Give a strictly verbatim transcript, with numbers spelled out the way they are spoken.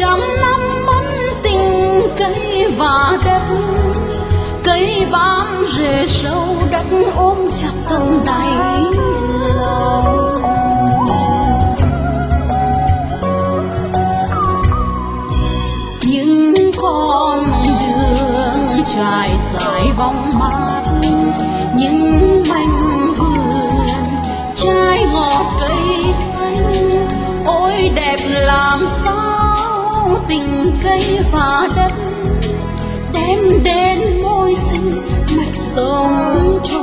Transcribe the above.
trăm năm ân tình cây và đất, cây bám rễ sâu đất ôm chặt tận đáy lòng. Những con đường trải dài bóng mát, những mảnh vườn trái ngọt cây xanh, ôi đẹp làm sao tình cây và đất đem đến môi xinh mạch sống cho